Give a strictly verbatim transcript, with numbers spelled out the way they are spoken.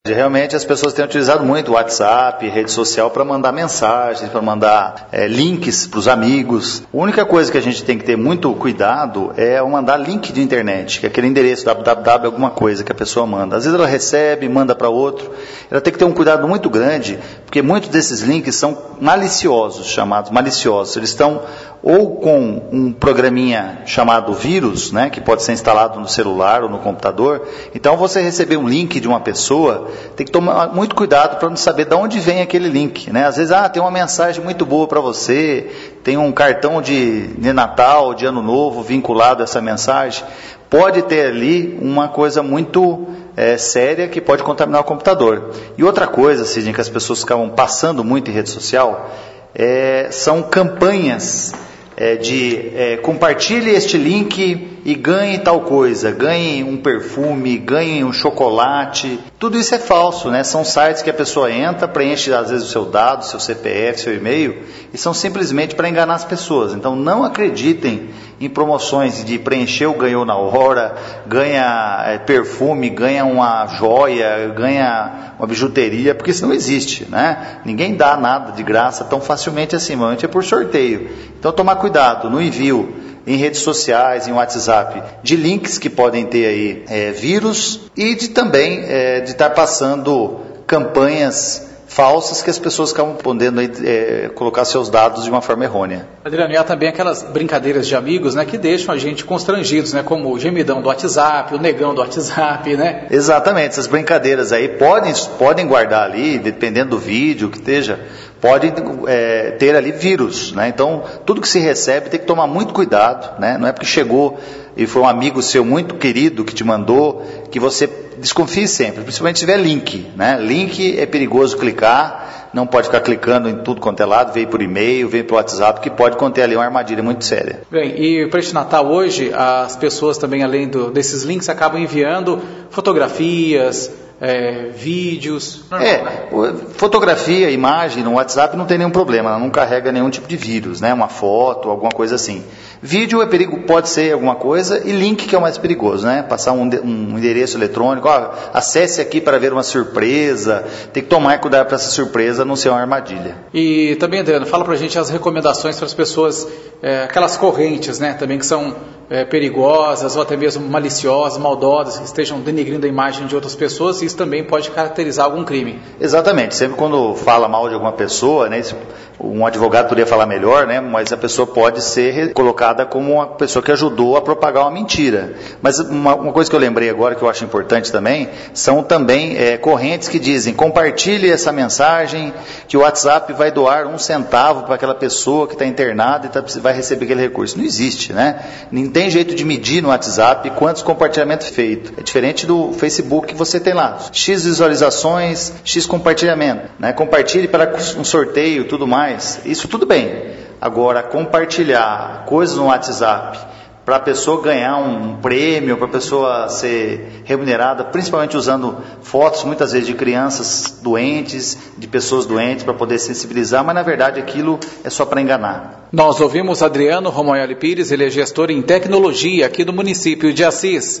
Realmente as pessoas têm utilizado muito o WhatsApp, rede social para mandar mensagens, para mandar é, links para os amigos. A única coisa que a gente tem que ter muito cuidado é mandar link de internet, que é aquele endereço www, alguma coisa que a pessoa manda. Às vezes ela recebe, manda para outro. Ela tem que ter um cuidado muito grande, porque muitos desses links são maliciosos, chamados maliciosos. Eles estão ou com um programinha chamado vírus, né, que pode ser instalado no celular ou no computador. Então, você receber um link de uma pessoa, tem que tomar muito cuidado para não saber de onde vem aquele link, né? Às vezes, ah, tem uma mensagem muito boa para você, tem um cartão de, de Natal, de Ano Novo vinculado a essa mensagem. Pode ter ali uma coisa muito é, séria que pode contaminar o computador. E outra coisa, Sidney, que as pessoas ficavam passando muito em rede social, é, são campanhas é, de é, compartilhe este link e ganhe tal coisa, ganhe um perfume, ganhe um chocolate. Tudo isso é falso, né? São sites que a pessoa entra, preenche às vezes o seu dado, seu C P F, seu e-mail, e são simplesmente para enganar as pessoas. Então não acreditem em promoções de preencher o ganhou na hora, ganha é, perfume, ganha uma joia, ganha uma bijuteria, porque isso não existe, né? Ninguém dá nada de graça tão facilmente assim, normalmente é por sorteio. Então tomar cuidado no envio em redes sociais, em WhatsApp, de links que podem ter aí é, vírus e de também é, de estar passando campanhas falsas que as pessoas acabam podendo é, colocar seus dados de uma forma errônea. Adriano, e há também aquelas brincadeiras de amigos, né, que deixam a gente constrangidos, né, como o gemidão do WhatsApp, o negão do WhatsApp, né? Exatamente, essas brincadeiras aí podem, podem guardar ali, dependendo do vídeo que esteja, pode é, ter ali vírus, né? Então, tudo que se recebe tem que tomar muito cuidado, né? Não é porque chegou e foi um amigo seu muito querido que te mandou, que você desconfie sempre, principalmente se tiver link, né? Link é perigoso clicar, não pode ficar clicando em tudo quanto é lado, veio por e-mail, veio por WhatsApp, que pode conter ali uma armadilha muito séria. Bem, e para este Natal hoje, as pessoas também, além do, desses links, acabam enviando fotografias, É, vídeos. Normal, é, né? Fotografia, imagem no WhatsApp não tem nenhum problema, ela não carrega nenhum tipo de vírus, né? Uma foto, alguma coisa assim. Vídeo é perigo, pode ser alguma coisa, e link que é o mais perigoso, né? Passar um, um endereço eletrônico, ó, acesse aqui para ver uma surpresa, tem que tomar cuidado para essa surpresa não ser uma armadilha. E também, Adriano, fala pra gente as recomendações para as pessoas, é, aquelas correntes, né? Também que são é, perigosas ou até mesmo maliciosas, maldosas, que estejam denegrindo a imagem de outras pessoas, e isso também pode caracterizar algum crime. Exatamente, sempre quando fala mal de alguma pessoa, né, um advogado poderia falar melhor, né, mas a pessoa pode ser colocada como uma pessoa que ajudou a propagar uma mentira. Mas uma, uma coisa que eu lembrei agora, que eu acho importante também, são também é, correntes que dizem, compartilhe essa mensagem, que o WhatsApp vai doar um centavo para aquela pessoa que está internada e tá, vai receber aquele recurso. Não existe, né? Não tem jeito de medir no WhatsApp quantos compartilhamentos feitos. É diferente do Facebook que você tem lá. X visualizações, X compartilhamento, né? Compartilhe para um sorteio, tudo mais. Isso tudo bem. Agora, compartilhar coisas no WhatsApp para a pessoa ganhar um prêmio, para a pessoa ser remunerada, principalmente usando fotos, muitas vezes, de crianças doentes, de pessoas doentes, para poder sensibilizar, mas na verdade aquilo é só para enganar. Nós ouvimos Adriano Romagnoli Pires, ele é gestor em tecnologia aqui do município de Assis.